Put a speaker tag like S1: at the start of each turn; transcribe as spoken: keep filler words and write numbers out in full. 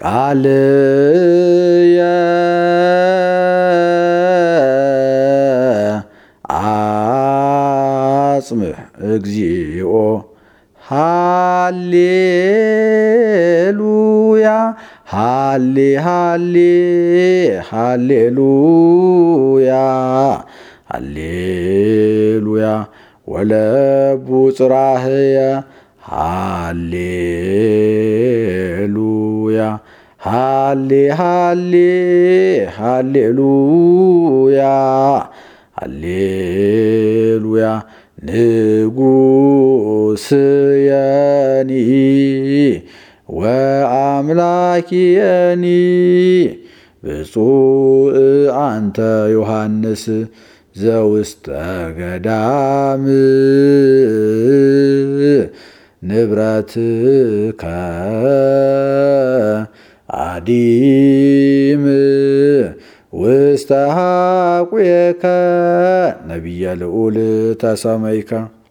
S1: ቃልየ አጽምዕ እግዚኦ ሃሌሉያ ሃሌ ሃሌ ሃሌሉያ ሃሌሉያ ወለቡ ጽራህየ ሃሌሉያ ሃሌ ሃሌ ሃሌሉያ ሃሌሉያ ንጉሥየኒ ወአምላኪየኒ ብፁዕ አንተ ዮሐንስ ዘውስተ ገዳም ንብረትከ አዲም ውስተ ሐቁየከ ነቢየ ልዑል ተሰመይከ